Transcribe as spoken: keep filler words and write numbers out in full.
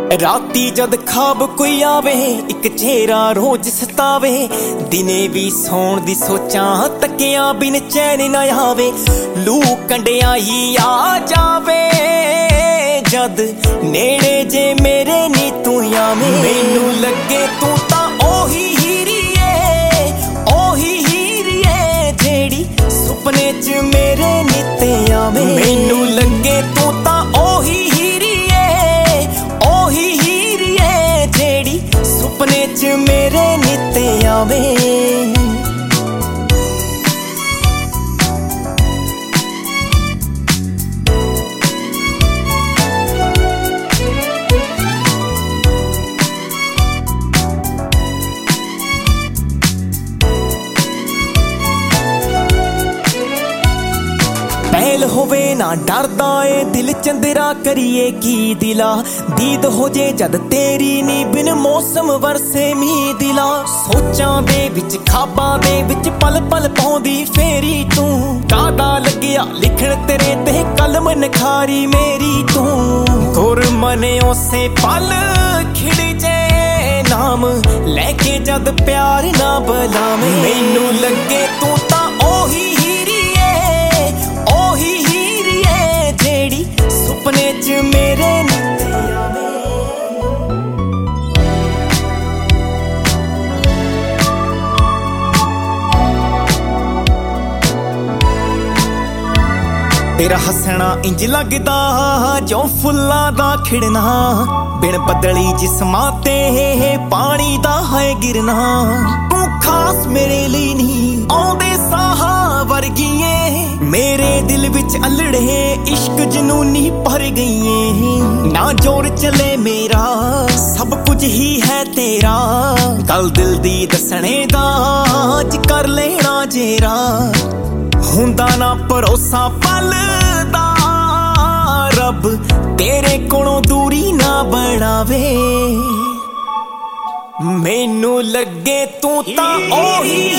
राती जद ख्वाब कोई आवे एक चेहरा रोज सतावे दिने भी सौण दी सोचां तकिया बिन चैन ना आवे लू कंडियाई आ जावे जद नेड़े जे मेरे नी तू आवे मैनू लगे तू तां ओही हीरीए ओही हीरीए जेड़ी सुपने च मेरे नित्ते आवे मैनू लगे तू तां ओही सुपने च मेरे नित्ते आवे पहल होवे ना डरदा ए दिल चंदरा करिए की दिला दीद हो जे जद तेरी नी बिन मौसम वरसे मी दिला सोचां दे विच खाबां दे विच पल पल पौंदी फेरी तू कादा लगिया लिखण तेरे ते कलम नखारी मेरी तू गुर मने उसे पल खिड़ जे नाम लेके जद प्यार ना बुलावे मैनू लगे तू तां ओही सुपने च मेरे नित्ते आवे तेरा हसना इंज लगदा जो फुल्लां दा खिड़ना बिन बदली जिस्मां ते पानी दा है गिरना तू खास मेरे लिए नहीं आउंदे साहा वर्गीए मेरे दिल विच अलड़े इश्क जनूनी भर गईए ना जोर चले मेरा सब कुछ ही है तेरा गल दिल दी दसने दा अज कर लेना जेरा हुंदा ना भरोसा पल दा रब तेरे कोलों दूरी ना बनावे मैनू लगे तू तां ओही